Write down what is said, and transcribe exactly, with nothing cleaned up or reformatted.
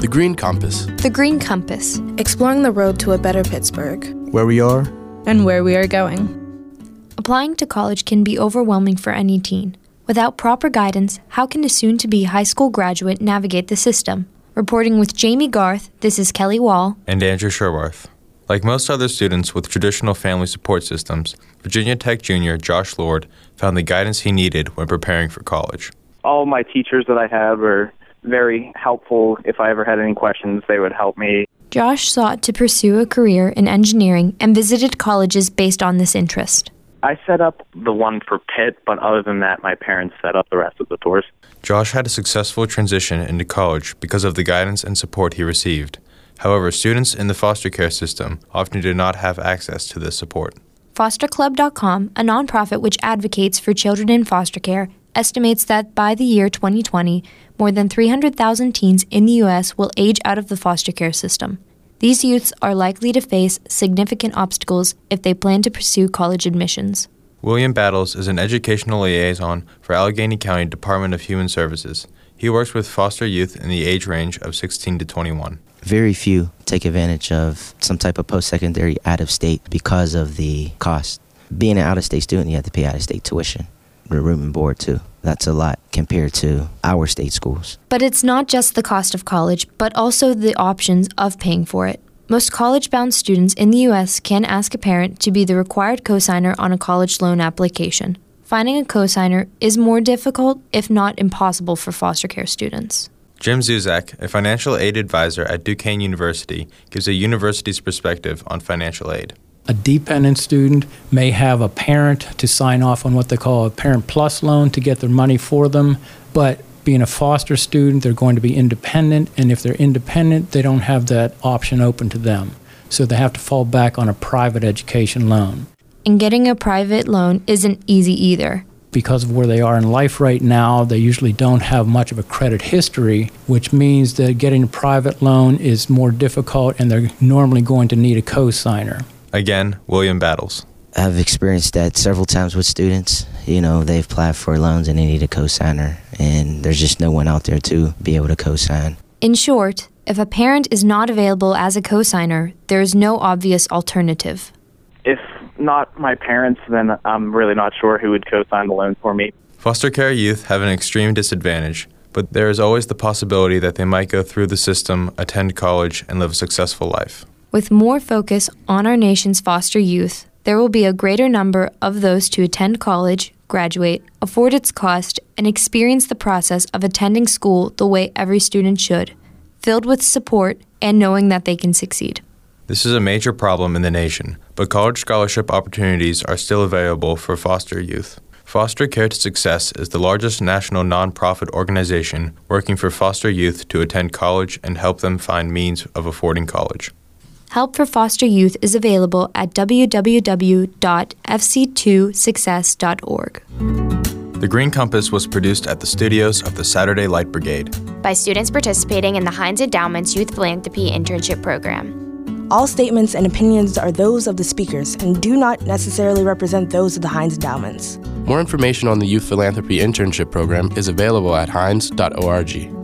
The Green Compass. The Green Compass. Exploring the road to a better Pittsburgh. Where we are. And where we are going. Applying to college can be overwhelming for any teen. Without proper guidance, how can a soon-to-be high school graduate navigate the system? Reporting with Jamie Garth, this is Kelly Wall. And Andrew Sherworth. Like most other students with traditional family support systems, Virginia Tech junior Josh Lord found the guidance he needed when preparing for college. All my teachers that I had were very helpful. If I ever had any questions, they would help me. Josh sought to pursue a career in engineering and visited colleges based on this interest. I set up the one for Pitt, but other than that, my parents set up the rest of the tours. Josh had a successful transition into college because of the guidance and support he received. However, students in the foster care system often do not have access to this support. Foster Club dot com, a nonprofit which advocates for children in foster care, estimates that by the year twenty twenty, more than three hundred thousand teens in the U S will age out of the foster care system. These youths are likely to face significant obstacles if they plan to pursue college admissions. William Battles is an educational liaison for Allegheny County Department of Human Services. He works with foster youth in the age range of sixteen to twenty-one. Very few take advantage of some type of post-secondary out-of-state because of the cost. Being an out-of-state student, you have to pay out-of-state tuition, the room and board too. That's a lot compared to our state schools. But it's not just the cost of college, but also the options of paying for it. Most college-bound students in the U S can ask a parent to be the required cosigner on a college loan application. Finding a cosigner is more difficult, if not impossible, for foster care students. Jim Zuzak, a financial aid advisor at Duquesne University, gives a university's perspective on financial aid. A dependent student may have a parent to sign off on what they call a Parent Plus loan to get their money for them, but being a foster student, they're going to be independent, and if they're independent, they don't have that option open to them. So they have to fall back on a private education loan. And getting a private loan isn't easy either. Because of where they are in life right now, they usually don't have much of a credit history, which means that getting a private loan is more difficult, and they're normally going to need a cosigner. Again, William Battles. I've experienced that several times with students. You know, they've applied for loans and they need a cosigner, and there's just no one out there to be able to cosign. In short, if a parent is not available as a cosigner, there is no obvious alternative. If not my parents, then I'm really not sure who would co-sign the loan for me. Foster care youth have an extreme disadvantage, but there is always the possibility that they might go through the system, attend college, and live a successful life. With more focus on our nation's foster youth, there will be a greater number of those to attend college, graduate, afford its cost, and experience the process of attending school the way every student should, filled with support and knowing that they can succeed. This is a major problem in the nation, but college scholarship opportunities are still available for foster youth. Foster Care to Success is the largest national nonprofit organization working for foster youth to attend college and help them find means of affording college. Help for foster youth is available at w w w dot f c two success dot org. The Green Compass was produced at the studios of the Saturday Light Brigade by students participating in the Heinz Endowment's Youth Philanthropy Internship Program. All statements and opinions are those of the speakers and do not necessarily represent those of the Heinz Endowments. More information on the Youth Philanthropy Internship Program is available at heinz dot org.